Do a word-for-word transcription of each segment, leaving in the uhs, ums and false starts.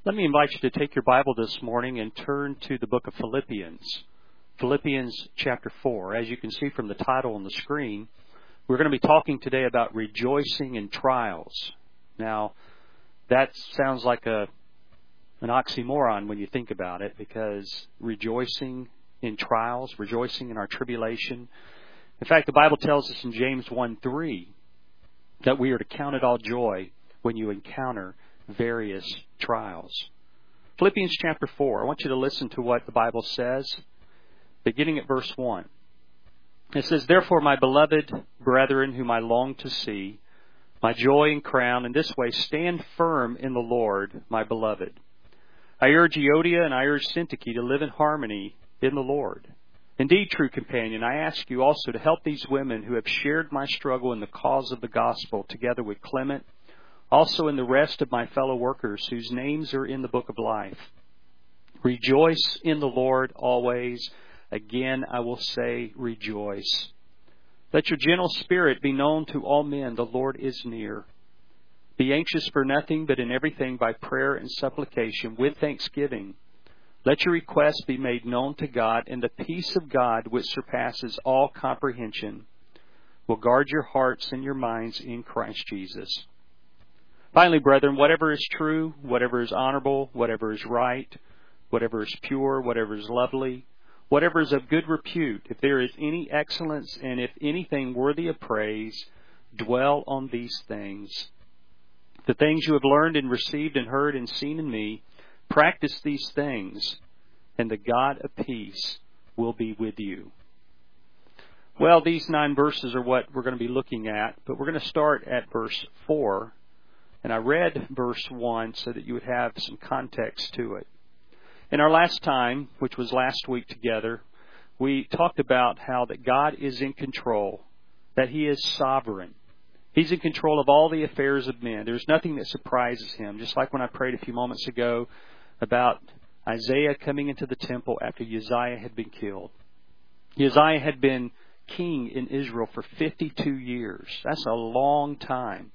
Let me invite you to take your Bible this morning and turn to the book of Philippians. Philippians chapter four. As you can see from the title on the screen, we're going to be talking today about rejoicing in trials. Now, that sounds like a an oxymoron when you think about it, because rejoicing in trials, rejoicing in our tribulation. In fact, the Bible tells us in James one three that we are to count it all joy when you encounter various trials. Philippians chapter four. I want you to listen to what the Bible says, beginning at verse one. It says, "Therefore, my beloved brethren, whom I long to see, my joy and crown, in this way stand firm in the Lord, my beloved. I urge Euodia and I urge Syntyche to live in harmony in the Lord. Indeed, true companion, I ask you also to help these women who have shared my struggle in the cause of the gospel, together with Clement, also in the rest of my fellow workers whose names are in the book of life. Rejoice in the Lord always. Again, I will say rejoice. Let your gentle spirit be known to all men. The Lord is near. Be anxious for nothing, but in everything by prayer and supplication with thanksgiving. Let your requests be made known to God, and the peace of God, which surpasses all comprehension, will guard your hearts and your minds in Christ Jesus. Finally, brethren, whatever is true, whatever is honorable, whatever is right, whatever is pure, whatever is lovely, whatever is of good repute, if there is any excellence and if anything worthy of praise, dwell on these things. The things you have learned and received and heard and seen in me, practice these things, and the God of peace will be with you." Well, these nine verses are what we're going to be looking at, but we're going to start at verse four. And I read verse one so that you would have some context to it. In our last time, which was last week together, we talked about how that God is in control, that He is sovereign. He's in control of all the affairs of men. There's nothing that surprises Him. Just like when I prayed a few moments ago about Isaiah coming into the temple after Uzziah had been killed. Uzziah had been king in Israel for fifty-two years. That's a long time.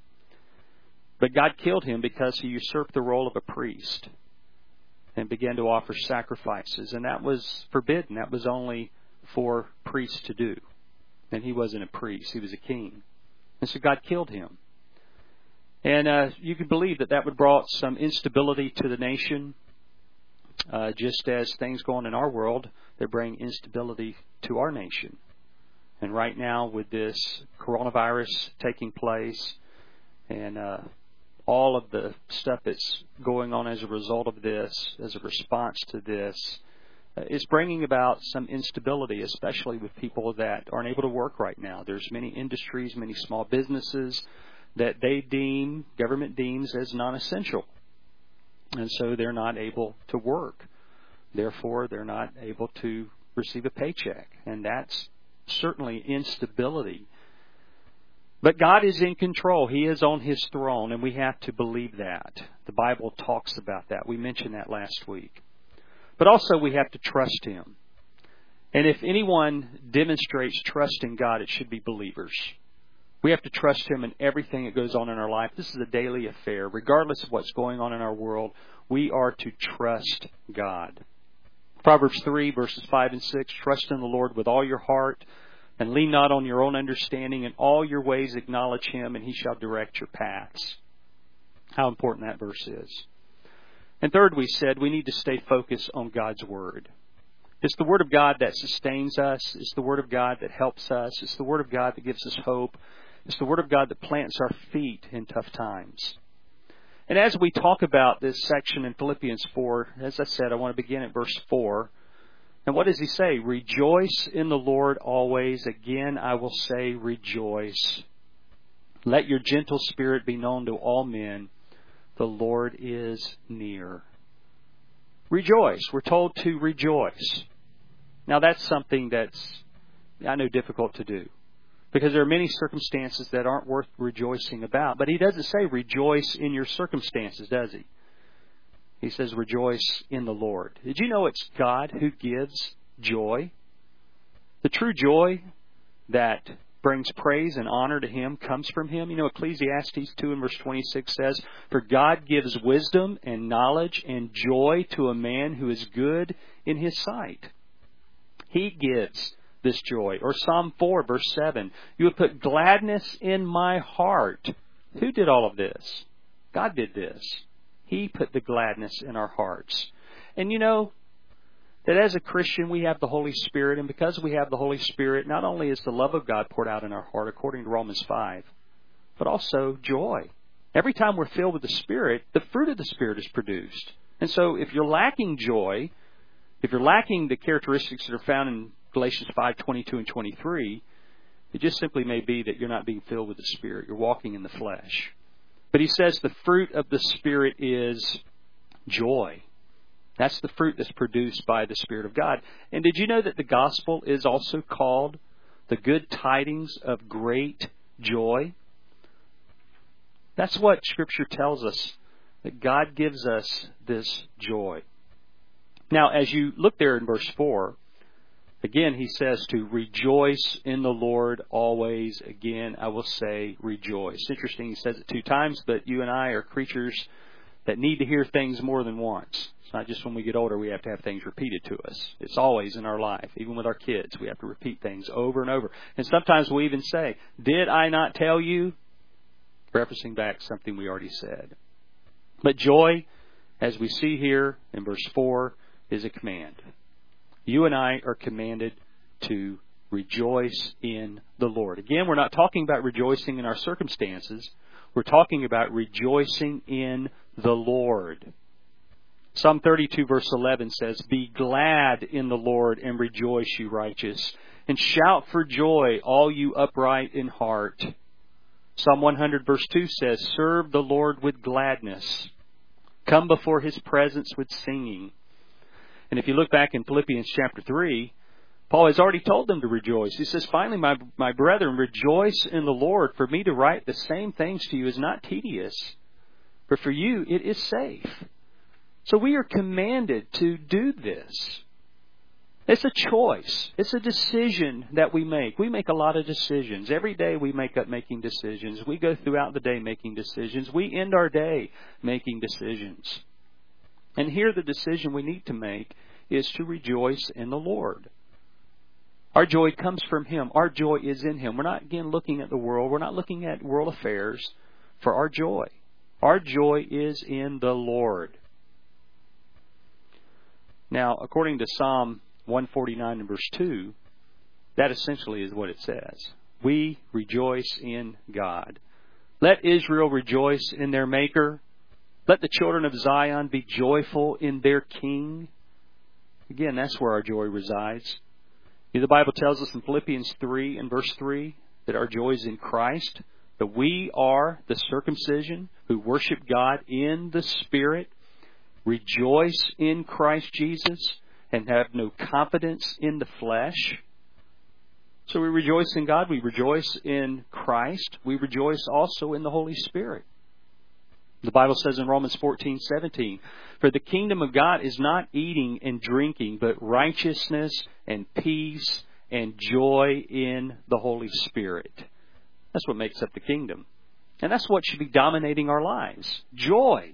But God killed him because he usurped the role of a priest and began to offer sacrifices. And that was forbidden. That was only for priests to do. And he wasn't a priest. He was a king. And so God killed him. And uh, you can believe that that would brought some instability to the nation. Uh, just as things go on in our world, they bring instability to our nation. And right now with this coronavirus taking place and uh, all of the stuff that's going on as a result of this, as a response to this, uh, is bringing about some instability, especially with people that aren't able to work right now. There's many industries, many small businesses that they deem, government deems as non-essential. And so they're not able to work. Therefore, they're not able to receive a paycheck. And that's certainly instability. But God is in control. He is on His throne, and we have to believe that. The Bible talks about that. We mentioned that last week. But also we have to trust Him. And if anyone demonstrates trust in God, it should be believers. We have to trust Him in everything that goes on in our life. This is a daily affair. Regardless of what's going on in our world, we are to trust God. Proverbs three, verses five and six, "Trust in the Lord with all your heart, and lean not on your own understanding. In all your ways acknowledge Him, and He shall direct your paths." How important that verse is. And third, we said we need to stay focused on God's Word. It's the Word of God that sustains us. It's the Word of God that helps us. It's the Word of God that gives us hope. It's the Word of God that plants our feet in tough times. And as we talk about this section in Philippians four, as I said, I want to begin at verse four. And what does he say? "Rejoice in the Lord always. Again, I will say rejoice. Let your gentle spirit be known to all men. The Lord is near." Rejoice. We're told to rejoice. Now that's something that's, I know, difficult to do. Because there are many circumstances that aren't worth rejoicing about. But he doesn't say rejoice in your circumstances, does he? He says rejoice in the Lord. Did you know it's God who gives joy? The true joy that brings praise and honor to Him comes from Him. You know, Ecclesiastes two and verse twenty-six says, "For God gives wisdom and knowledge and joy to a man who is good in His sight." He gives this joy. Or Psalm four verse seven, "You have put gladness in my heart." Who did all of this? God did this. He put the gladness in our hearts. And you know, that as a Christian we have the Holy Spirit, and because we have the Holy Spirit, not only is the love of God poured out in our heart according to Romans five, but also joy. Every time we're filled with the Spirit, the fruit of the Spirit is produced. And so if you're lacking joy, if you're lacking the characteristics that are found in Galatians five twenty-two and twenty-three, it just simply may be that you're not being filled with the Spirit. You're walking in the flesh. But he says the fruit of the Spirit is joy. That's the fruit that's produced by the Spirit of God. And did you know that the gospel is also called the good tidings of great joy? That's what Scripture tells us, that God gives us this joy. Now, as you look there in verse four, again, he says to rejoice in the Lord always. Again, I will say rejoice. Interesting, he says it two times, but you and I are creatures that need to hear things more than once. It's not just when we get older we have to have things repeated to us. It's always in our life. Even with our kids, we have to repeat things over and over. And sometimes we even say, "Did I not tell you?" Referencing back something we already said. But joy, as we see here in verse four, is a command. You and I are commanded to rejoice in the Lord. Again, we're not talking about rejoicing in our circumstances. We're talking about rejoicing in the Lord. Psalm thirty-two verse eleven says, "Be glad in the Lord and rejoice, you righteous, and shout for joy, all you upright in heart." Psalm one hundred verse two says, "Serve the Lord with gladness. Come before His presence with singing." And if you look back in Philippians chapter three, Paul has already told them to rejoice. He says, "Finally, my, my brethren, rejoice in the Lord. For me to write the same things to you is not tedious, but for you it is safe." So we are commanded to do this. It's a choice. It's a decision that we make. We make a lot of decisions. Every day we make up making decisions. We go throughout the day making decisions. We end our day making decisions. And here the decision we need to make is to rejoice in the Lord. Our joy comes from Him. Our joy is in Him. We're not, again, looking at the world. We're not looking at world affairs for our joy. Our joy is in the Lord. Now, according to Psalm one forty-nine and verse two, that essentially is what it says. We rejoice in God. Let Israel rejoice in their Maker. Let the children of Zion be joyful in their King. Again, that's where our joy resides. The Bible tells us in Philippians three and verse three that our joy is in Christ, that we are the circumcision who worship God in the Spirit, rejoice in Christ Jesus, and have no confidence in the flesh. So we rejoice in God, we rejoice in Christ, we rejoice also in the Holy Spirit. The Bible says in Romans fourteen seventeen, "For the kingdom of God is not eating and drinking, but righteousness and peace and joy in the Holy Spirit." That's what makes up the kingdom. And that's what should be dominating our lives. Joy.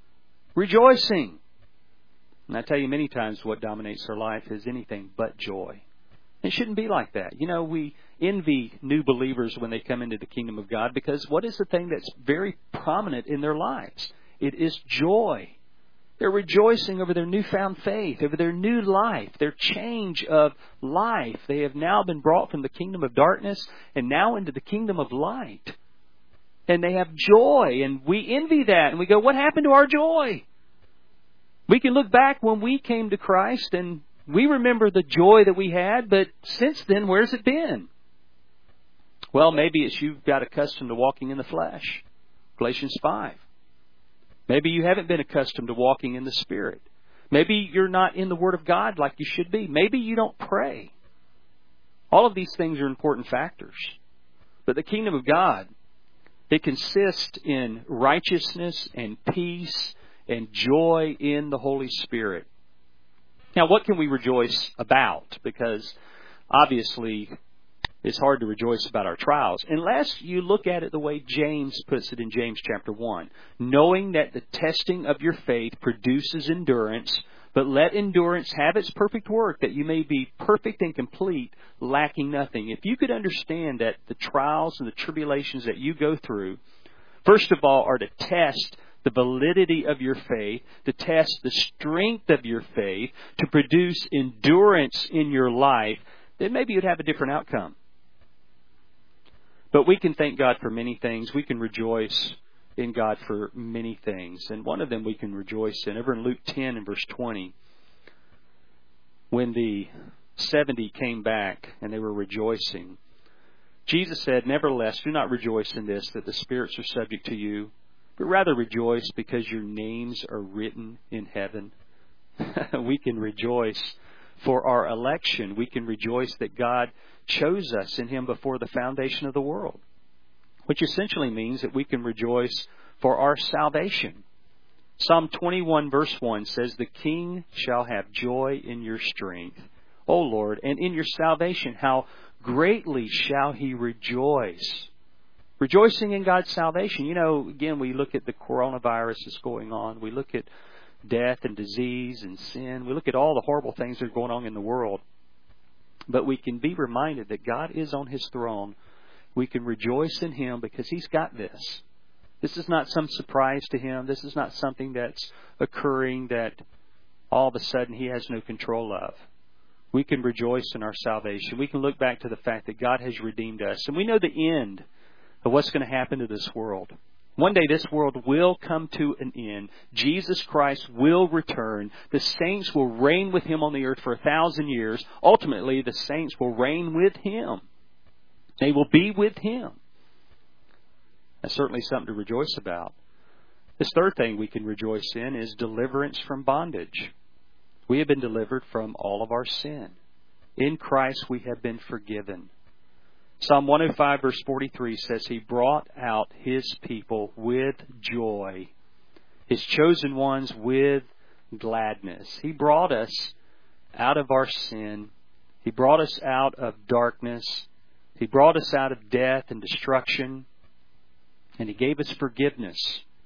Rejoicing. And I tell you many times what dominates our life is anything but joy. It shouldn't be like that. You know, we envy new believers when they come into the kingdom of God, because what is the thing that's very prominent in their lives? It is joy. They're rejoicing over their newfound faith, over their new life, their change of life. They have now been brought from the kingdom of darkness and now into the kingdom of light. And they have joy, and we envy that, and we go, what happened to our joy? We can look back when we came to Christ and we remember the joy that we had, but since then, where's it been? Well, maybe it's you've got accustomed to walking in the flesh. Galatians five. Maybe you haven't been accustomed to walking in the Spirit. Maybe you're not in the Word of God like you should be. Maybe you don't pray. All of these things are important factors. But the kingdom of God, it consists in righteousness and peace and joy in the Holy Spirit. Now, what can we rejoice about? Because obviously, it's hard to rejoice about our trials unless you look at it the way James puts it in James chapter one. Knowing that the testing of your faith produces endurance, but let endurance have its perfect work, that you may be perfect and complete, lacking nothing. If you could understand that the trials and the tribulations that you go through, first of all, are to test the validity of your faith, to test the strength of your faith, to produce endurance in your life, then maybe you'd have a different outcome. But we can thank God for many things. We can rejoice in God for many things. And one of them we can rejoice in. Over in Luke ten and verse twenty, when the seventy came back and they were rejoicing, Jesus said, "Nevertheless, do not rejoice in this, that the spirits are subject to you, but rather rejoice because your names are written in heaven." We can rejoice for our election. We can rejoice that God chose us in Him before the foundation of the world, which essentially means that we can rejoice for our salvation. Psalm twenty-one verse one says, "The king shall have joy in your strength, O Lord, and in your salvation, how greatly shall he rejoice." Rejoicing in God's salvation. You know, again, we look at the coronavirus that's going on. We look at death and disease and sin. We look at all the horrible things that are going on in the world. But we can be reminded that God is on His throne. We can rejoice in Him because He's got this. This is not some surprise to Him. This is not something that's occurring that all of a sudden He has no control of. We can rejoice in our salvation. We can look back to the fact that God has redeemed us. And we know the end of what's going to happen to this world. One day this world will come to an end. Jesus Christ will return. The saints will reign with Him on the earth for a thousand years. Ultimately, the saints will reign with Him. They will be with Him. That's certainly something to rejoice about. This third thing we can rejoice in is deliverance from bondage. We have been delivered from all of our sin. In Christ we have been forgiven. Psalm one oh five verse forty-three says, "He brought out His people with joy, His chosen ones with gladness." He brought us out of our sin. He brought us out of darkness. He brought us out of death and destruction. And He gave us forgiveness.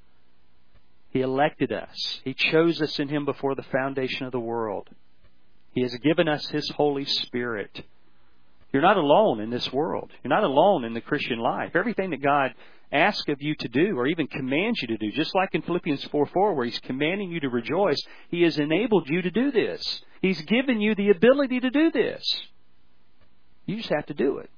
He elected us. He chose us in Him before the foundation of the world. He has given us His Holy Spirit. You're not alone in this world. You're not alone in the Christian life. Everything that God asks of you to do or even commands you to do, just like in Philippians four four where He's commanding you to rejoice, He has enabled you to do this. He's given you the ability to do this. You just have to do it.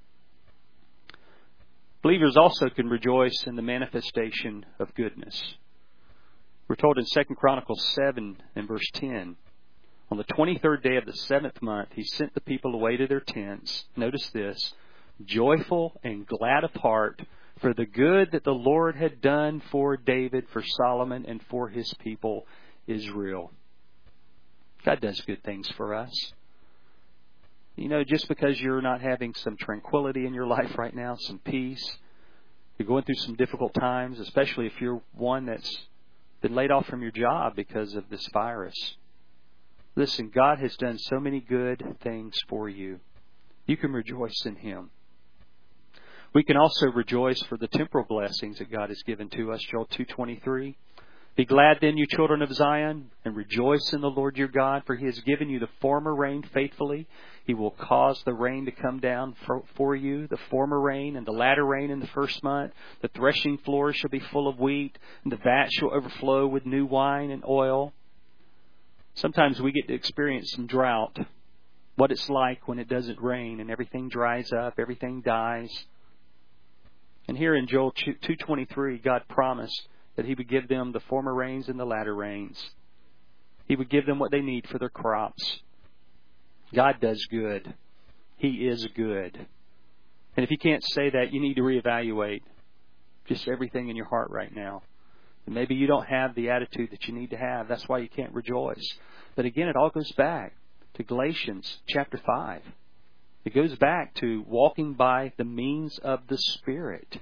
Believers also can rejoice in the manifestation of goodness. We're told in Second Chronicles seven and verse ten, "On the twenty-third day of the seventh month, He sent the people away to their tents." Notice this, "joyful and glad of heart for the good that the Lord had done for David, for Solomon, and for His people Israel." God does good things for us. You know, just because you're not having some tranquility in your life right now, some peace, you're going through some difficult times, especially if you're one that's been laid off from your job because of this virus. Listen, God has done so many good things for you. You can rejoice in Him. We can also rejoice for the temporal blessings that God has given to us. Joel two twenty-three. "Be glad then, you children of Zion, and rejoice in the Lord your God, for He has given you the former rain faithfully. He will cause the rain to come down for, for you, the former rain and the latter rain in the first month. The threshing floors shall be full of wheat, and the vat shall overflow with new wine and oil." Sometimes we get to experience some drought, what it's like when it doesn't rain and everything dries up, everything dies. And here in Joel two twenty-three, God promised that He would give them the former rains and the latter rains. He would give them what they need for their crops. God does good. He is good. And if you can't say that, you need to reevaluate just everything in your heart right now. And maybe you don't have the attitude that you need to have. That's why you can't rejoice. But again, it all goes back to Galatians chapter five. It goes back to walking by the means of the Spirit.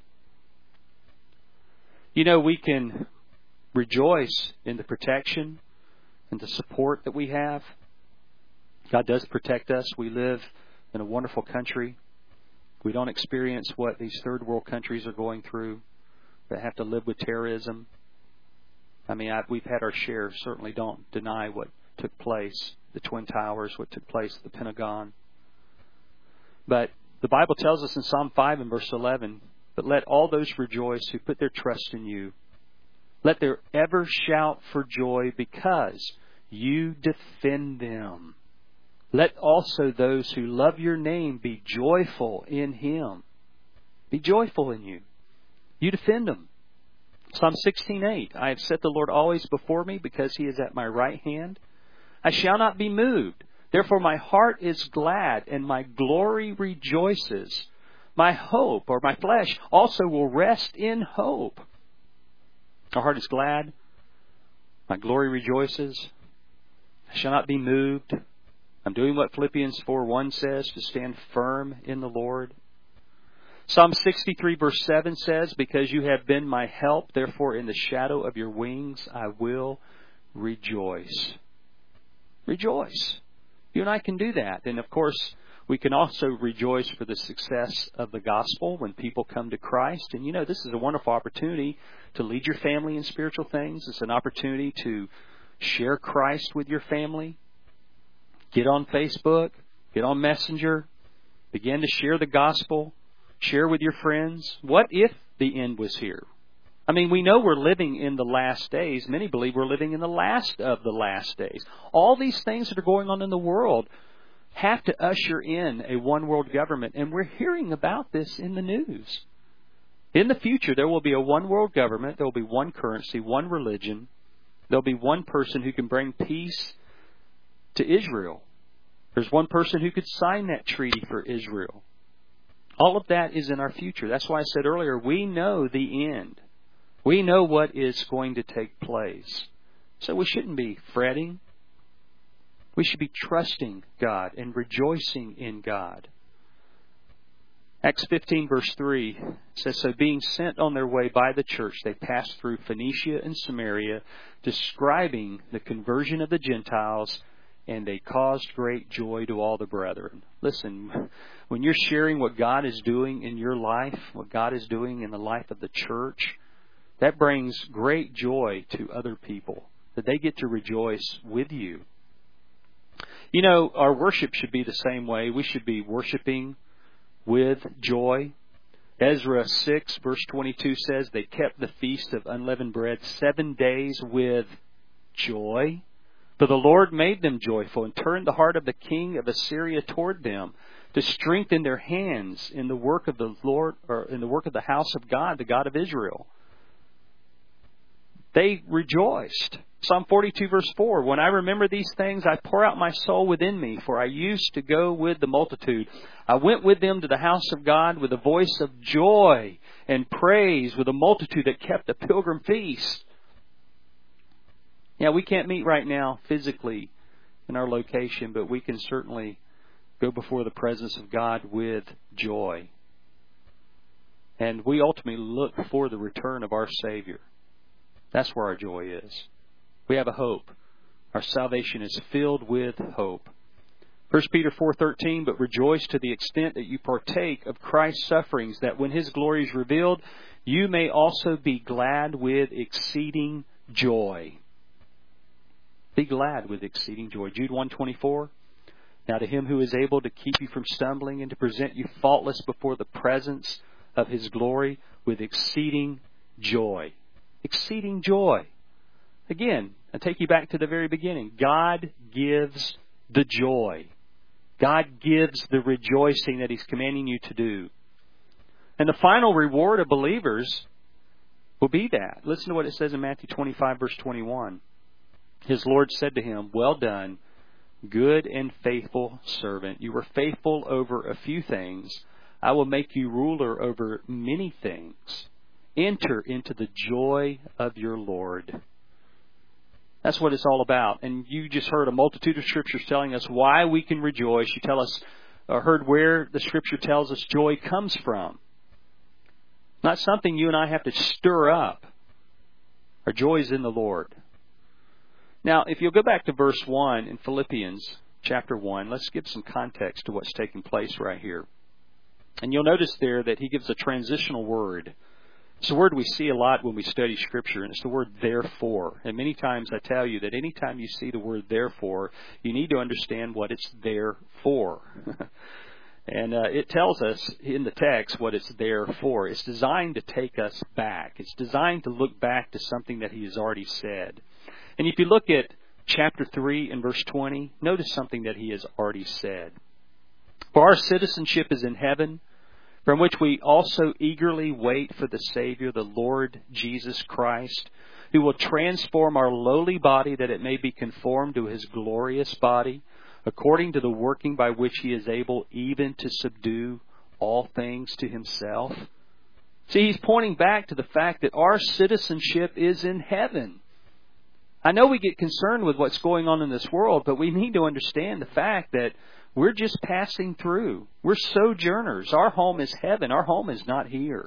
You know, we can rejoice in the protection and the support that we have. God does protect us. We live in a wonderful country. We don't experience what these third world countries are going through that have to live with terrorism. I mean, I, we've had our share. Certainly don't deny what took place, the Twin Towers, what took place at the Pentagon. But the Bible tells us in Psalm five and verse eleven, but let all those rejoice who put their trust in you. Let their ever shout for joy because you defend them. Let also those who love your name be joyful in Him. Be joyful in you. You defend them. Psalm sixteen eight, I have set the Lord always before me because He is at my right hand. I shall not be moved. Therefore my heart is glad and my glory rejoices. My hope, or my flesh, also will rest in hope. Our heart is glad. My glory rejoices. I shall not be moved. I'm doing what Philippians four one says, to stand firm in the Lord. Psalm sixty-three verse seven says, because you have been my help, therefore in the shadow of your wings I will rejoice. Rejoice. You and I can do that. And of course, we can also rejoice for the success of the gospel when people come to Christ. And you know, this is a wonderful opportunity to lead your family in spiritual things. It's an opportunity to share Christ with your family. Get on Facebook, get on Messenger, begin to share the gospel, share with your friends. What if the end was here? I mean, we know we're living in the last days. Many believe we're living in the last of the last days. All these things that are going on in the world have to usher in a one world government, and we're hearing about this in the news. In the future, there will be a one world government. There will be one currency, one religion. There will be one person who can bring peace to Israel. There's one person who could sign that treaty for Israel. All of that is in our future. That's why I said earlier, we know the end. We know what is going to take place. So we shouldn't be fretting. We should be trusting God and rejoicing in God. Acts fifteen verse three says, so being sent on their way by the church, they passed through Phoenicia and Samaria, describing the conversion of the Gentiles, and they caused great joy to all the brethren. Listen, when you're sharing what God is doing in your life, what God is doing in the life of the church, that brings great joy to other people, that they get to rejoice with you. You know, our worship should be the same way. We should be worshiping with joy. Ezra six verse twenty-two says, they kept the feast of unleavened bread seven days with joy. For the Lord made them joyful and turned the heart of the king of Assyria toward them, to strengthen their hands in the work of the Lord, or in the work of the house of God, the God of Israel. They rejoiced. Psalm forty-two verse four, when I remember these things, I pour out my soul within me, for I used to go with the multitude. I went with them to the house of God with a voice of joy and praise, with a multitude that kept a pilgrim feast. Yeah, we can't meet right now physically in our location, but we can certainly go before the presence of God with joy. And we ultimately look for the return of our Savior. That's where our joy is. We have a hope. Our salvation is filled with hope. First Peter four thirteen, but rejoice to the extent that you partake of Christ's sufferings, that when His glory is revealed, you may also be glad with exceeding joy. Be glad with exceeding joy. Jude one twenty-four. Now to Him who is able to keep you from stumbling and to present you faultless before the presence of His glory with exceeding joy. Exceeding joy. Again, I take you back to the very beginning. God gives the joy. God gives the rejoicing that He's commanding you to do. And the final reward of believers will be that. Listen to what it says in Matthew twenty-five verse twenty-one. His Lord said to him, well done, good and faithful servant. You were faithful over a few things. I will make you ruler over many things. Enter into the joy of your Lord. That's what it's all about. And you just heard a multitude of scriptures telling us why we can rejoice. You tell us, or heard where the scripture tells us joy comes from. Not something you and I have to stir up. Our joy is in the Lord. Now, if you'll go back to verse one in Philippians chapter one, let's give some context to what's taking place right here. And you'll notice there that he gives a transitional word. It's a word we see a lot when we study Scripture, and it's the word therefore. And many times I tell you that anytime you see the word therefore, you need to understand what it's there for. And uh, it tells us in the text what it's there for. It's designed to take us back. It's designed to look back to something that he has already said. And if you look at chapter three and verse twenty, notice something that he has already said. For our citizenship is in heaven, from which we also eagerly wait for the Savior, the Lord Jesus Christ, who will transform our lowly body that it may be conformed to his glorious body, according to the working by which he is able even to subdue all things to himself. See, he's pointing back to the fact that our citizenship is in heaven. I know we get concerned with what's going on in this world, but we need to understand the fact that we're just passing through. We're sojourners. Our home is heaven. Our home is not here.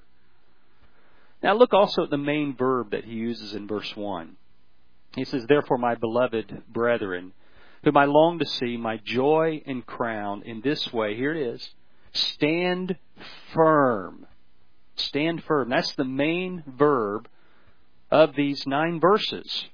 Now look also at the main verb that he uses in verse one. He says, therefore, my beloved brethren, whom I long to see, my joy and crown, in this way, here it is, stand firm. Stand firm. That's the main verb of these nine verses.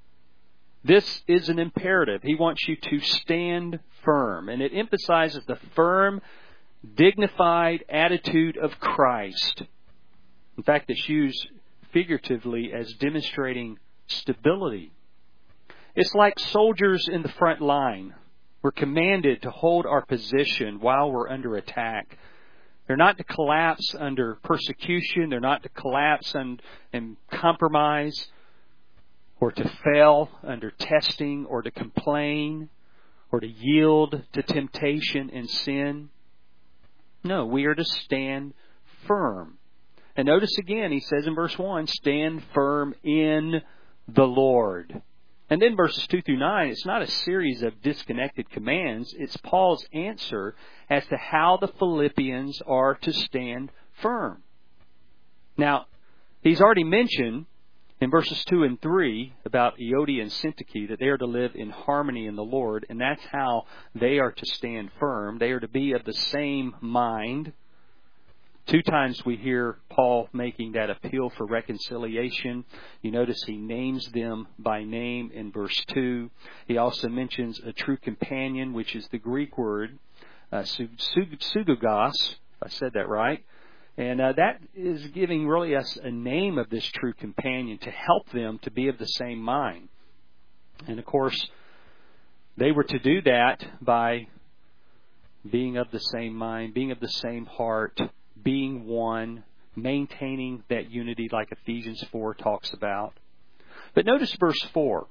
This is an imperative. He wants you to stand firm. And it emphasizes the firm, dignified attitude of Christ. In fact, it's used figuratively as demonstrating stability. It's like soldiers in the front line. We're commanded to hold our position while we're under attack. They're not to collapse under persecution. They're not to collapse and, and compromise, or to fail under testing, or to complain, or to yield to temptation and sin. No, we are to stand firm. And notice again, he says in verse one, stand firm in the Lord. And then verses two through nine, it's not a series of disconnected commands. It's Paul's answer as to how the Philippians are to stand firm. Now, he's already mentioned in verses two and three about Euodia and Syntyche that they are to live in harmony in the Lord, and that's how they are to stand firm. They are to be of the same mind. Two times we hear Paul making that appeal for reconciliation. You notice he names them by name in verse two. He also mentions a true companion, which is the Greek word, uh, sugogos, if I said that right. And uh, that is giving really us a name of this true companion to help them to be of the same mind. And of course, they were to do that by being of the same mind, being of the same heart, being one, maintaining that unity like Ephesians four talks about. But notice verse four.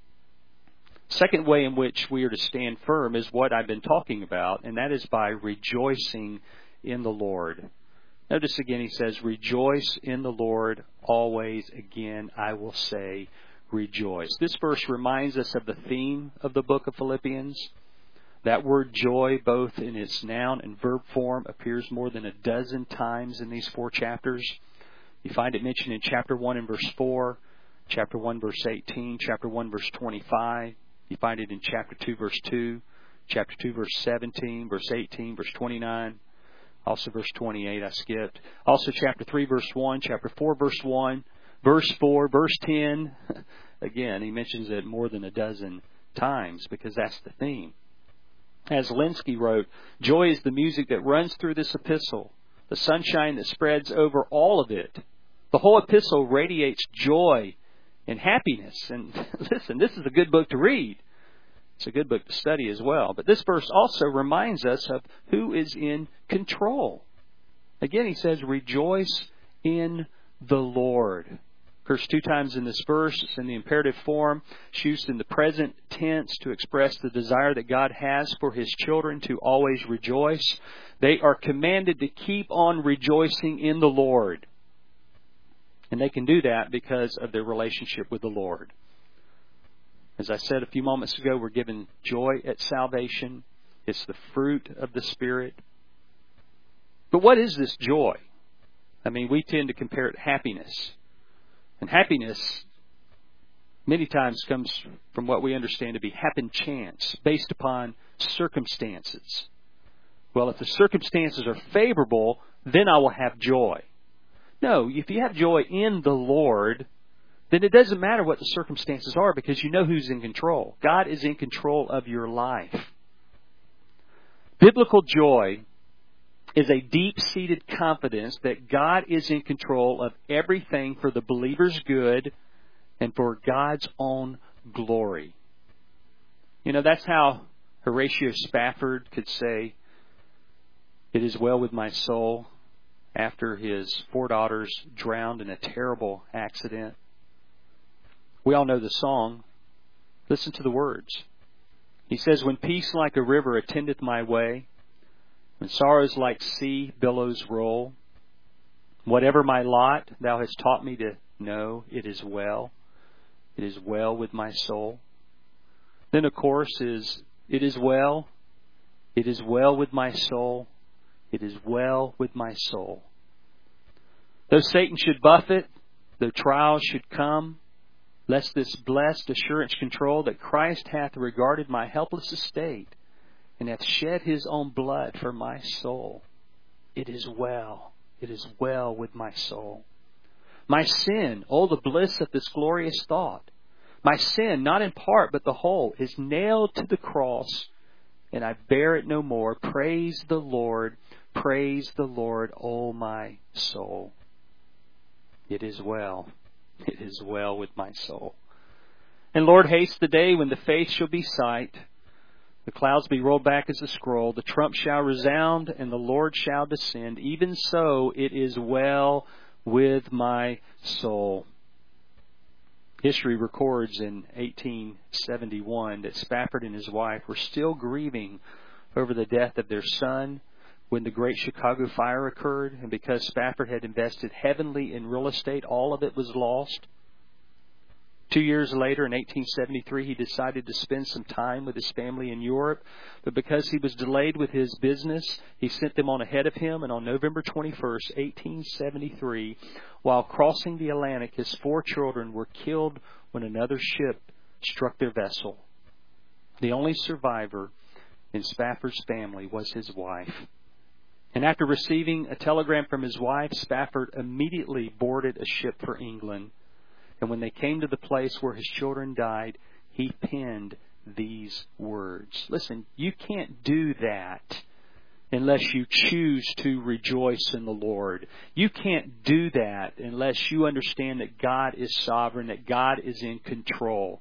Second way in which we are to stand firm is what I've been talking about, and that is by rejoicing in the Lord. Notice again he says, rejoice in the Lord always. Again, I will say rejoice. This verse reminds us of the theme of the book of Philippians. That word joy, both in its noun and verb form, appears more than a dozen times in these four chapters. You find it mentioned in chapter one and verse four, chapter one verse eighteen, chapter one verse twenty-five. You find it in chapter two verse two, chapter two verse seventeen, verse eighteen, verse twenty-nine. Also verse twenty-eight, I skipped. Also chapter three verse one, chapter four verse one, verse four, verse ten. Again, he mentions it more than a dozen times because that's the theme. As Lenski wrote, joy is the music that runs through this epistle, the sunshine that spreads over all of it. The whole epistle radiates joy and happiness. And listen, this is a good book to read. It's a good book to study as well. But this verse also reminds us of who is in control. Again, he says, rejoice in the Lord. Occurs two times in this verse. It's in the imperative form. It's used in the present tense to express the desire that God has for His children to always rejoice. They are commanded to keep on rejoicing in the Lord. And they can do that because of their relationship with the Lord. As I said a few moments ago, we're given joy at salvation. It's the fruit of the Spirit. But what is this joy? I mean, we tend to compare it to happiness. And happiness many times comes from what we understand to be happen chance, based upon circumstances. Well, if the circumstances are favorable, then I will have joy. No, if you have joy in the Lord, then it doesn't matter what the circumstances are because you know who's in control. God is in control of your life. Biblical joy is a deep-seated confidence that God is in control of everything for the believer's good and for God's own glory. You know, that's how Horatio Spafford could say, "It is well with my soul," after his four daughters drowned in a terrible accident. We all know the song. Listen to the words. He says, "When peace like a river attendeth my way, when sorrows like sea billows roll, whatever my lot, thou hast taught me to know, it is well. It is well with my soul." Then, of course, is, "It is well. It is well with my soul. It is well with my soul. Though Satan should buffet, though trials should come, lest this blessed assurance control that Christ hath regarded my helpless estate and hath shed his own blood for my soul. It is well. It is well with my soul. My sin, oh, the bliss of this glorious thought. My sin, not in part but the whole, is nailed to the cross, and I bear it no more. Praise the Lord. Praise the Lord, O my soul. It is well. It is well with my soul. And Lord, haste the day when the faith shall be sight, the clouds be rolled back as a scroll, the trump shall resound, and the Lord shall descend. Even so, it is well with my soul." History records in eighteen seventy-one that Spafford and his wife were still grieving over the death of their son when the Great Chicago Fire occurred, and because Spafford had invested heavily in real estate, all of it was lost. Two years later, in eighteen seventy-three, he decided to spend some time with his family in Europe, but because he was delayed with his business, he sent them on ahead of him, and on November twenty-first, eighteen seventy-three, while crossing the Atlantic, his four children were killed when another ship struck their vessel. The only survivor in Spafford's family was his wife. And after receiving a telegram from his wife, Spafford immediately boarded a ship for England. And when they came to the place where his children died, he penned these words. Listen, you can't do that unless you choose to rejoice in the Lord. You can't do that unless you understand that God is sovereign, that God is in control.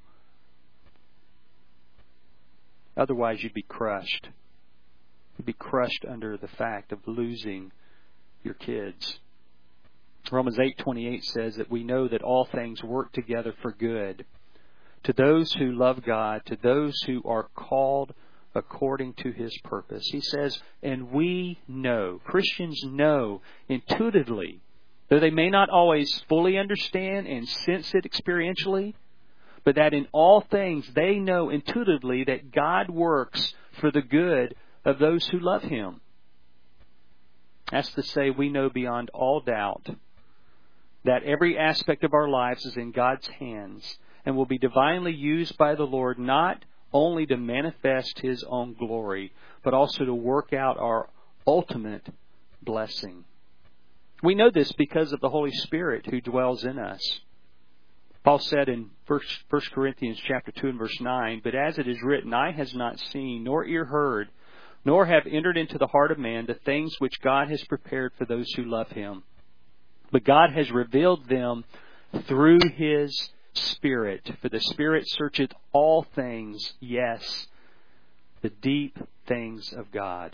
Otherwise, you'd be crushed. You'd be crushed under the fact of losing your kids. Romans eight twenty-eight says that we know that all things work together for good to those who love God, to those who are called according to His purpose. He says, and we know, Christians know intuitively, though they may not always fully understand and sense it experientially, but that in all things they know intuitively that God works for the good of those who love Him. That's to say, we know beyond all doubt that every aspect of our lives is in God's hands and will be divinely used by the Lord not only to manifest His own glory, but also to work out our ultimate blessing. We know this because of the Holy Spirit who dwells in us. Paul said in First Corinthians chapter two and verse nine, "But as it is written, eye has not seen, nor ear heard, nor have entered into the heart of man the things which God has prepared for those who love Him. But God has revealed them through His Spirit. For the Spirit searcheth all things, yes, the deep things of God."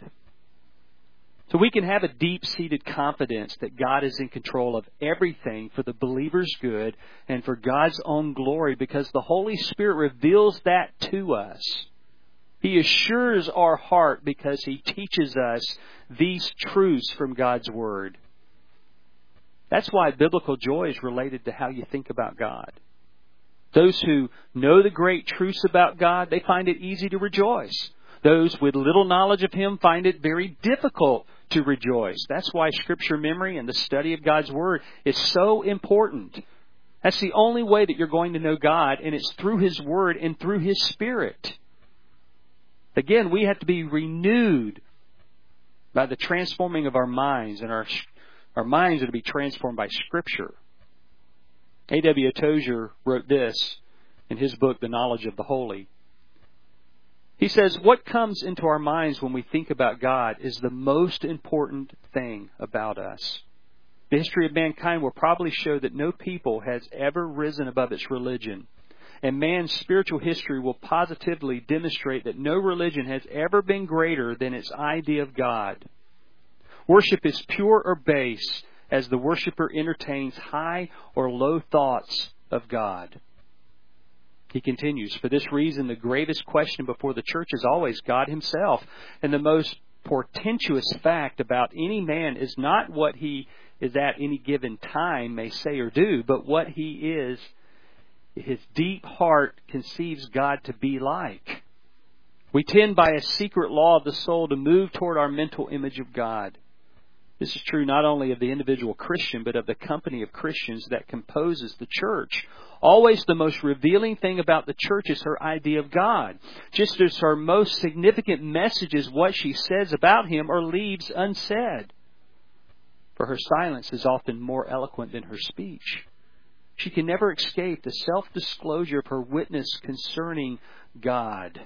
So we can have a deep-seated confidence that God is in control of everything for the believer's good and for God's own glory because the Holy Spirit reveals that to us. He assures our heart because He teaches us these truths from God's Word. That's why biblical joy is related to how you think about God. Those who know the great truths about God, they find it easy to rejoice. Those with little knowledge of Him find it very difficult to rejoice. That's why Scripture memory and the study of God's Word is so important. That's the only way that you're going to know God, and it's through His Word and through His Spirit. Again, we have to be renewed by the transforming of our minds, and our our minds are to be transformed by Scripture. A W Tozer wrote this in his book, The Knowledge of the Holy. He says, what comes into our minds when we think about God is the most important thing about us. The history of mankind will probably show that no people has ever risen above its religion. And man's spiritual history will positively demonstrate that no religion has ever been greater than its idea of God. Worship is pure or base as the worshiper entertains high or low thoughts of God. He continues, for this reason, the greatest question before the church is always God Himself. And the most portentous fact about any man is not what he is at any given time may say or do, but what he is, his deep heart conceives God to be like. We tend by a secret law of the soul to move toward our mental image of God. This is true not only of the individual Christian, but of the company of Christians that composes the church. Always the most revealing thing about the church is her idea of God. Just as her most significant message is what she says about Him or leaves unsaid. For her silence is often more eloquent than her speech. She can never escape the self-disclosure of her witness concerning God.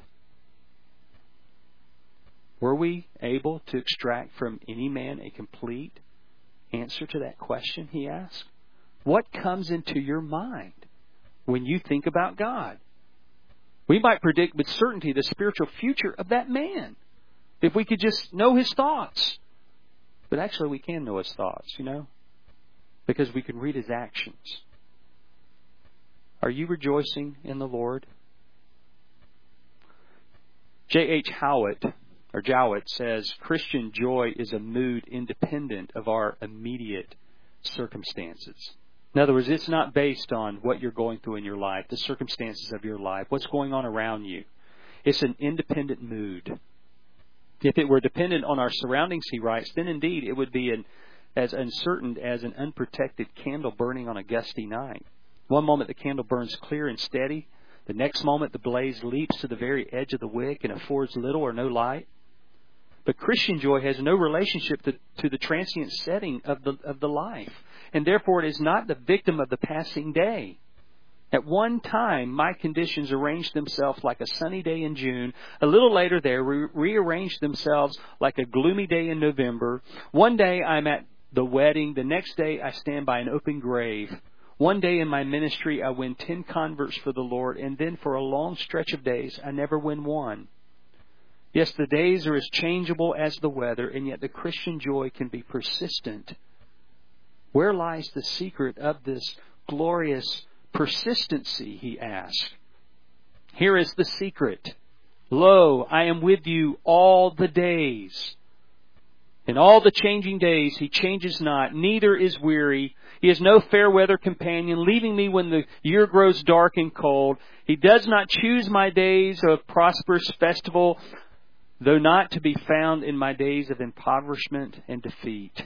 Were we able to extract from any man a complete answer to that question, he asked? What comes into your mind when you think about God? We might predict with certainty the spiritual future of that man if we could just know his thoughts. But actually we can know his thoughts, you know, because we can read his actions. Are you rejoicing in the Lord? J H Howitt Or Jowett says, Christian joy is a mood independent of our immediate circumstances. In other words, it's not based on what you're going through in your life, the circumstances of your life, what's going on around you. It's an independent mood. If it were dependent on our surroundings, he writes, then indeed it would be an, as uncertain as an unprotected candle burning on a gusty night. One moment the candle burns clear and steady. The next moment the blaze leaps to the very edge of the wick and affords little or no light. But Christian joy has no relationship to, to the transient setting of the of the life. And therefore it is not the victim of the passing day. At one time, my conditions arranged themselves like a sunny day in June. A little later, they re- rearranged themselves like a gloomy day in November. One day I'm at the wedding. The next day I stand by an open grave. One day in my ministry I win ten converts for the Lord. And then for a long stretch of days I never win one. Yes, the days are as changeable as the weather, and yet the Christian joy can be persistent. Where lies the secret of this glorious persistency, he asks. Here is the secret. Lo, I am with you all the days. In all the changing days, He changes not, neither is weary. He is no fair weather companion, leaving me when the year grows dark and cold. He does not choose my days of prosperous festival, though not to be found in my days of impoverishment and defeat.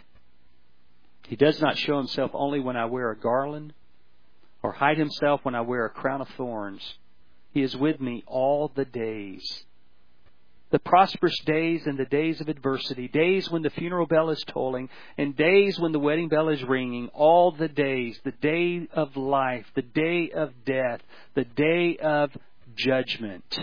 He does not show Himself only when I wear a garland, or hide Himself when I wear a crown of thorns. He is with me all the days. The prosperous days and the days of adversity, days when the funeral bell is tolling, and days when the wedding bell is ringing, all the days, the day of life, the day of death, the day of judgment.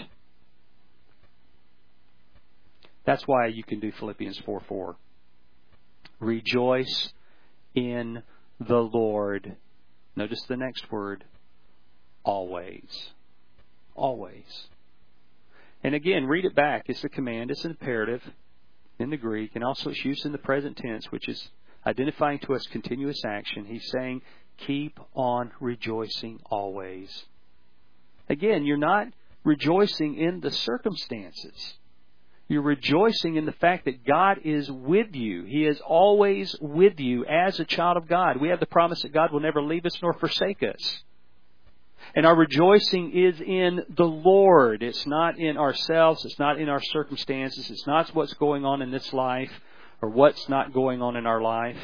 That's why you can do Philippians four four. Rejoice in the Lord. Notice the next word. Always. Always. And again, read it back. It's a command. It's an imperative in the Greek. And also it's used in the present tense, which is identifying to us continuous action. He's saying, keep on rejoicing always. Again, you're not rejoicing in the circumstances. You're rejoicing in the fact that God is with you. He is always with you as a child of God. We have the promise that God will never leave us nor forsake us. And our rejoicing is in the Lord. It's not in ourselves. It's not in our circumstances. It's not what's going on in this life or what's not going on in our life.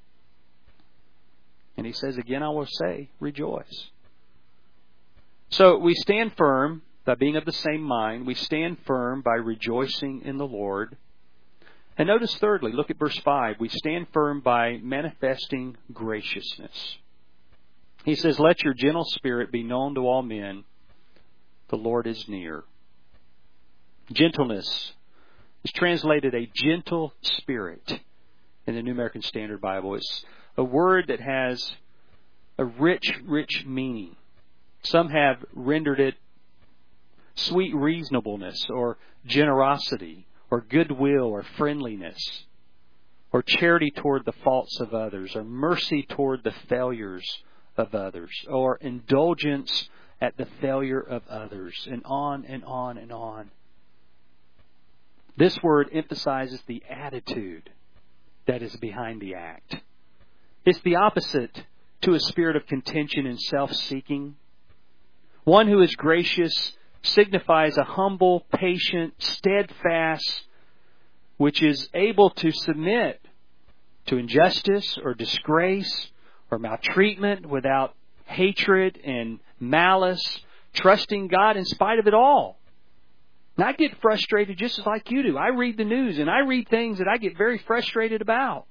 And he says, again, I will say, rejoice. So we stand firm by being of the same mind. We stand firm by rejoicing in the Lord. And notice thirdly, look at verse five. We stand firm by manifesting graciousness. He says, let your gentle spirit be known to all men. The Lord is near. Gentleness is translated a gentle spirit in the New American Standard Bible. It's a word that has a rich, rich meaning. Some have rendered it sweet reasonableness or generosity or goodwill or friendliness or charity toward the faults of others or mercy toward the failures of others or indulgence at the failure of others, and on and on and on. This word emphasizes the attitude that is behind the act. It's the opposite to a spirit of contention and self-seeking. One who is gracious signifies a humble, patient, steadfast, which is able to submit to injustice or disgrace or maltreatment without hatred and malice, trusting God in spite of it all. And I get frustrated just as like you do. I read the news and I read things that I get very frustrated about.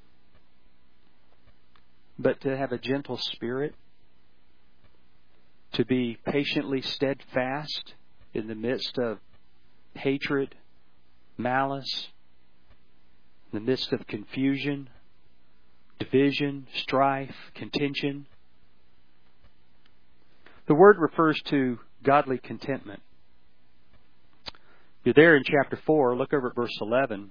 But to have a gentle spirit, to be patiently steadfast in the midst of hatred, malice, in the midst of confusion, division, strife, contention. The word refers to godly contentment. You're there in chapter four. Look over at verse eleven.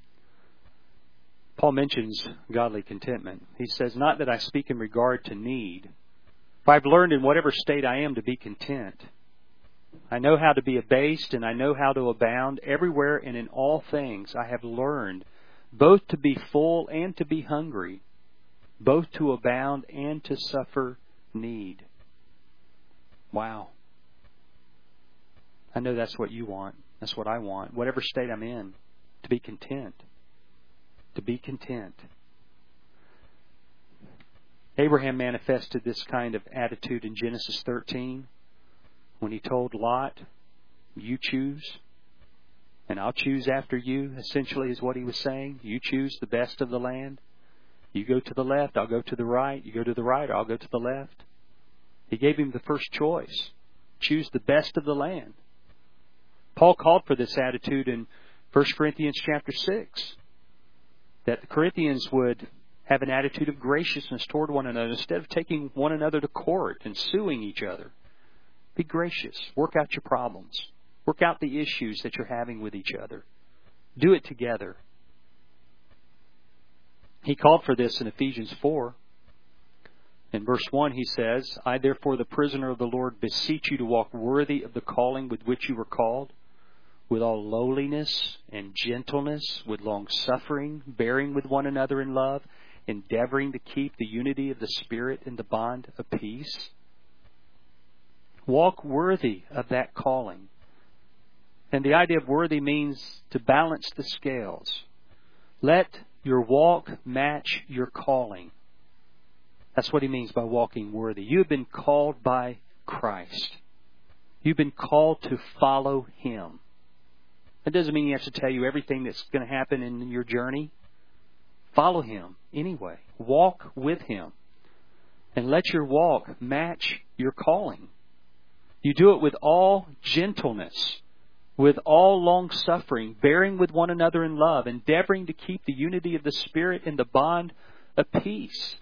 Paul mentions godly contentment. He says, not that I speak in regard to need, for I've learned in whatever state I am to be content. I know how to be abased and I know how to abound. Everywhere and in all things I have learned both to be full and to be hungry, both to abound and to suffer need. Wow. I know that's what you want. That's what I want. Whatever state I'm in, to be content. To be content. Abraham manifested this kind of attitude in Genesis thirteen when he told Lot, you choose and I'll choose after you, essentially is what he was saying. You choose the best of the land. You go to the left, I'll go to the right. You go to the right, I'll go to the left. He gave him the first choice. Choose the best of the land. Paul called for this attitude in First Corinthians chapter six. That the Corinthians would have an attitude of graciousness toward one another instead of taking one another to court and suing each other. Be gracious. Work out your problems. Work out the issues that you're having with each other. Do it together. He called for this in Ephesians four. In verse one he says, I therefore the prisoner of the Lord beseech you to walk worthy of the calling with which you were called, with all lowliness and gentleness, with long suffering, bearing with one another in love, endeavoring to keep the unity of the Spirit in the bond of peace. Walk worthy of that calling. And the idea of worthy means to balance the scales. Let your walk match your calling. That's what he means by walking worthy. You have been called by Christ. You've been called to follow Him. That doesn't mean He has to tell you everything that's going to happen in your journey. Follow Him anyway. Walk with Him. And let your walk match your calling. You do it with all gentleness, with all long suffering, bearing with one another in love, endeavoring to keep the unity of the Spirit in the bond of peace.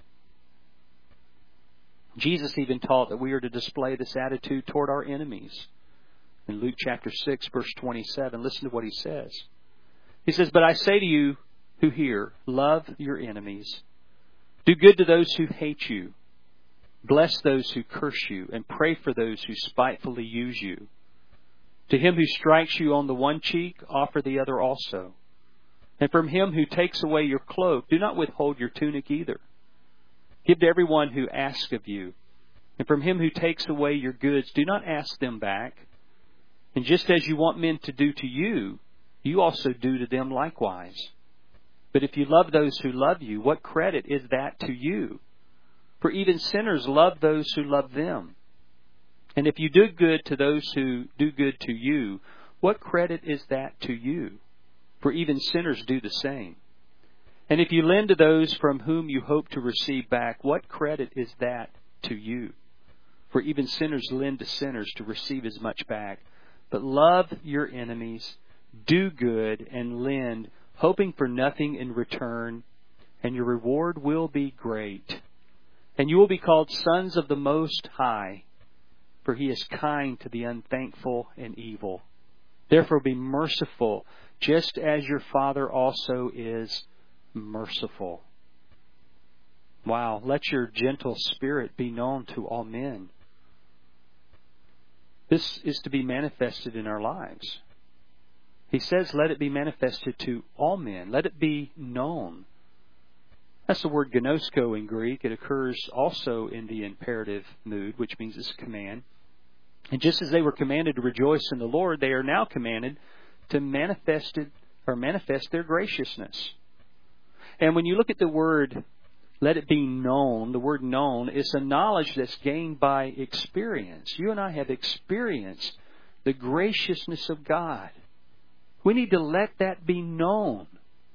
Jesus even taught that we are to display this attitude toward our enemies. In Luke chapter six, verse twenty-seven, listen to what He says. He says, but I say to you who hear, love your enemies. Do good to those who hate you. Bless those who curse you, and pray for those who spitefully use you. To him who strikes you on the one cheek, offer the other also. And from him who takes away your cloak, do not withhold your tunic either. Give to everyone who asks of you. And from him who takes away your goods, do not ask them back. And just as you want men to do to you, you also do to them likewise. But if you love those who love you, what credit is that to you? For even sinners love those who love them. And if you do good to those who do good to you, what credit is that to you? for even sinners do the same. And if you lend to those from whom you hope to receive back, what credit is that to you? For even sinners lend to sinners to receive as much back. But love your enemies, do good, and lend, hoping for nothing in return, and your reward will be great. And you will be called sons of the Most High, for He is kind to the unthankful and evil. Therefore be merciful, just as your Father also is merciful. Wow, let your gentle spirit be known to all men. This is to be manifested in our lives. He says, let it be manifested to all men. Let it be known. That's the word gnosko in Greek. It occurs also in the imperative mood, which means it's a command. And just as they were commanded to rejoice in the Lord, they are now commanded to manifest it, or manifest their graciousness. And when you look at the word, let it be known, the word known is a knowledge that's gained by experience. You and I have experienced the graciousness of God. We need to let that be known.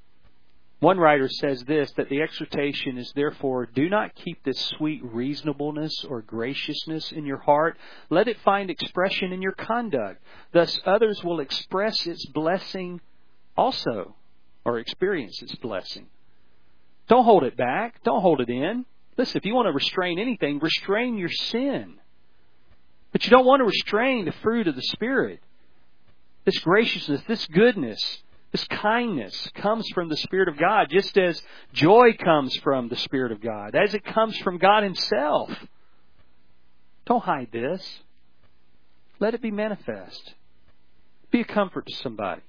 One writer says this, that the exhortation is therefore, do not keep this sweet reasonableness or graciousness in your heart. Let it find expression in your conduct. Thus others will express its blessing also, or experience its blessing. Don't hold it back. Don't hold it in. Listen, if you want to restrain anything, restrain your sin. But you don't want to restrain the fruit of the Spirit. This graciousness, this goodness, this kindness comes from the Spirit of God, just as joy comes from the Spirit of God, as it comes from God Himself. Don't hide this. Let it be manifest. Be a comfort to somebody.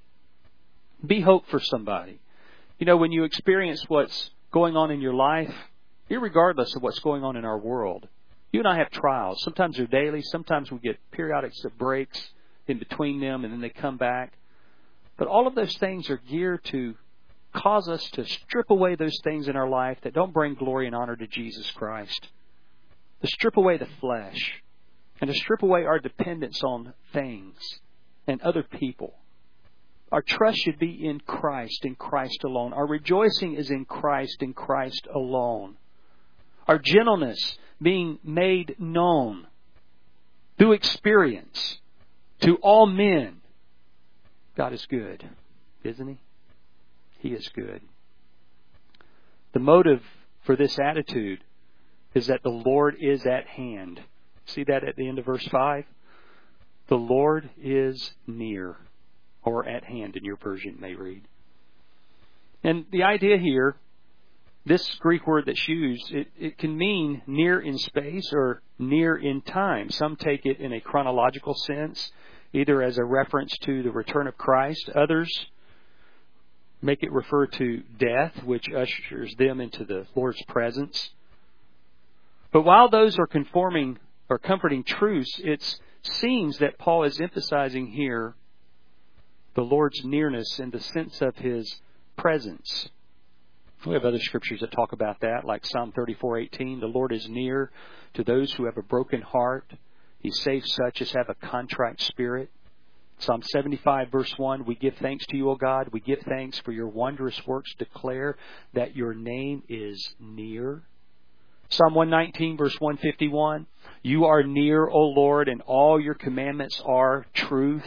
Be hope for somebody. You know, when you experience what's going on in your life, irregardless of what's going on in our world, you and I have trials. Sometimes they're daily. Sometimes we get periodics of breaks in between them, and then they come back. But all of those things are geared to cause us to strip away those things in our life that don't bring glory and honor to Jesus Christ. To strip away the flesh. And to strip away our dependence on things and other people. Our trust should be in Christ, in Christ alone. Our rejoicing is in Christ, in Christ alone. Our gentleness being made known through experience to all men. God is good, isn't He? He is good. The motive for this attitude is that the Lord is at hand. See that at the end of verse five? The Lord is near, or at hand in your version may read. And the idea here, this Greek word that's used, it, it can mean near in space or near in time. Some take it in a chronological sense, either as a reference to the return of Christ. Others make it refer to death, which ushers them into the Lord's presence. But while those are conforming or comforting truths, it seems that Paul is emphasizing here the Lord's nearness in the sense of His presence. We have other scriptures that talk about that, like Psalm thirty-four eighteen. The Lord is near to those who have a broken heart. He saves such as have a contrite spirit. Psalm seventy-five verse one, we give thanks to you, O God. We give thanks for your wondrous works. Declare that your name is near. Psalm one nineteen verse one fifty-one, you are near, O Lord, and all your commandments are truth.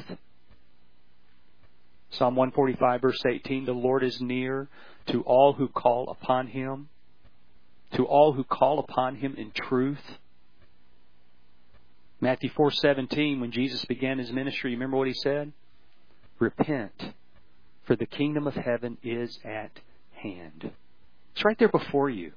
Psalm one forty-five verse eighteen, the Lord is near to all who call upon Him, to all who call upon Him in truth. Matthew four seventeen, when Jesus began His ministry, you remember what He said? Repent, for the kingdom of heaven is at hand. It's right there before you.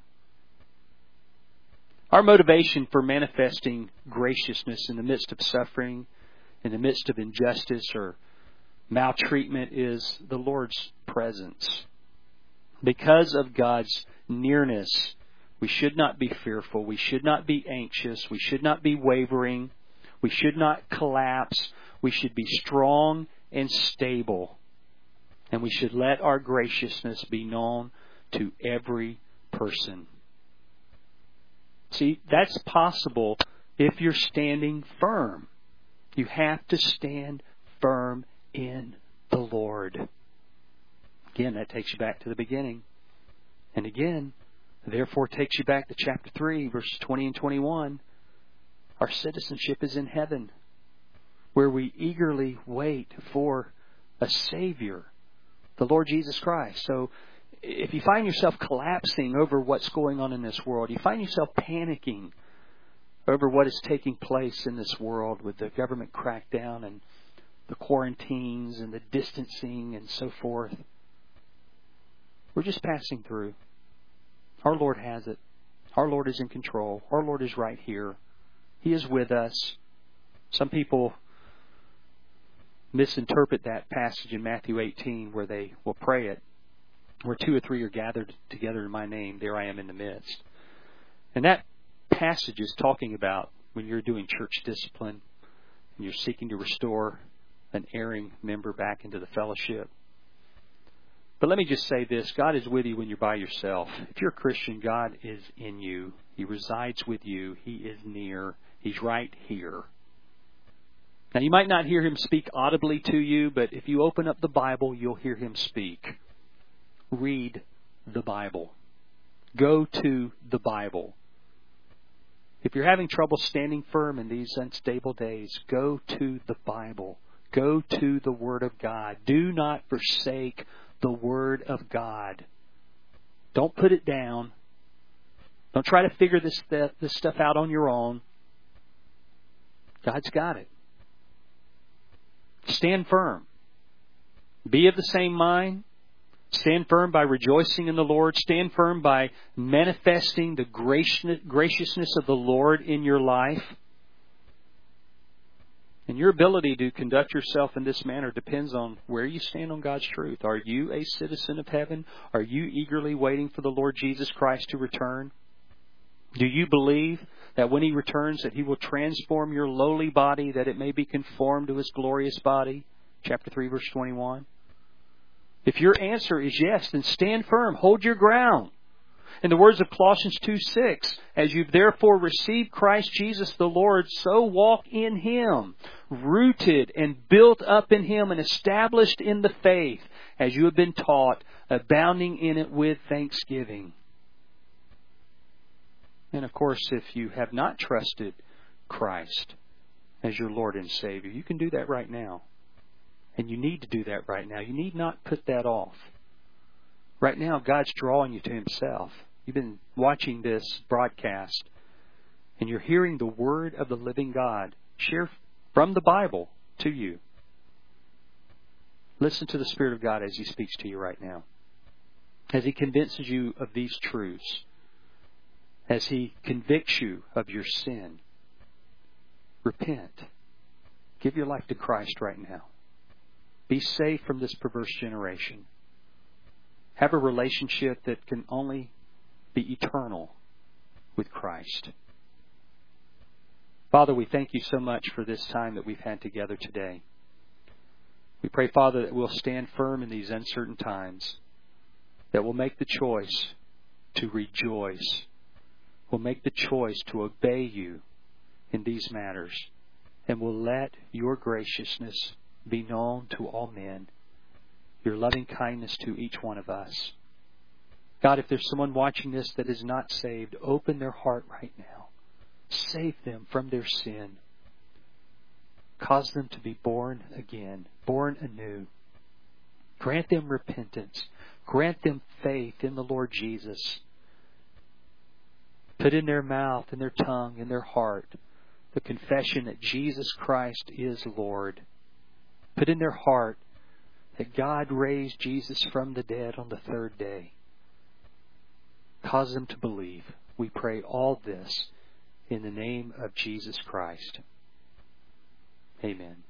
Our motivation for manifesting graciousness in the midst of suffering, in the midst of injustice or maltreatment is the Lord's presence. Because of God's nearness, we should not be fearful. We should not be anxious. We should not be wavering. We should not collapse. We should be strong and stable. And we should let our graciousness be known to every person. See, that's possible if you're standing firm. You have to stand firm in the Lord. Again, that takes you back to the beginning. And again, therefore takes you back to chapter three, verses twenty and twenty-one. Our citizenship is in heaven, where we eagerly wait for a Savior, the Lord Jesus Christ. So if you find yourself collapsing over what's going on in this world, you find yourself panicking over what is taking place in this world with the government crackdown and the quarantines and the distancing and so forth, we're just passing through. Our Lord has it. Our Lord is in control. Our Lord is right here. He is with us. Some people misinterpret that passage in Matthew eighteen where they will pray it, where two or three are gathered together in my name, there I am in the midst. And that passage is talking about when you're doing church discipline and you're seeking to restore an erring member back into the fellowship. But let me just say this. God is with you when you're by yourself. If you're a Christian, God is in you. He resides with you. He is near. He's right here. Now, you might not hear Him speak audibly to you, but if you open up the Bible, you'll hear Him speak. Read the Bible. Go to the Bible. If you're having trouble standing firm in these unstable days, go to the Bible. Go to the Word of God. Do not forsake the Word of God. Don't put it down. Don't try to figure this stuff, this stuff out on your own. God's got it. Stand firm. Be of the same mind. Stand firm by rejoicing in the Lord. Stand firm by manifesting the graciousness of the Lord in your life. And your ability to conduct yourself in this manner depends on where you stand on God's truth. Are you a citizen of heaven? Are you eagerly waiting for the Lord Jesus Christ to return? Do you believe that when He returns that He will transform your lowly body that it may be conformed to His glorious body? Chapter three, verse twenty-one. If your answer is yes, then stand firm. Hold your ground. In the words of Colossians two six, as you've therefore received Christ Jesus the Lord, so walk in Him, rooted and built up in Him and established in the faith, as you have been taught, abounding in it with thanksgiving. And of course, if you have not trusted Christ as your Lord and Savior, you can do that right now. And you need to do that right now. You need not put that off. Right now, God's drawing you to Himself. You've been watching this broadcast, and you're hearing the Word of the living God share from the Bible to you. Listen to the Spirit of God as He speaks to you right now. As He convinces you of these truths. As He convicts you of your sin. Repent. Give your life to Christ right now. Be saved from this perverse generation. Have a relationship that can only be eternal with Christ. Father, we thank You so much for this time that we've had together today. We pray, Father, that we'll stand firm in these uncertain times, that we'll make the choice to rejoice. We'll make the choice to obey You in these matters, and we'll let Your graciousness be known to all men, Your loving kindness to each one of us. God, if there's someone watching this that is not saved, open their heart right now. Save them from their sin. Cause them to be born again, born anew. Grant them repentance. Grant them faith in the Lord Jesus. Put in their mouth, in their tongue, in their heart, the confession that Jesus Christ is Lord. Put in their heart that God raised Jesus from the dead on the third day. Cause them to believe. We pray all this in the name of Jesus Christ. Amen.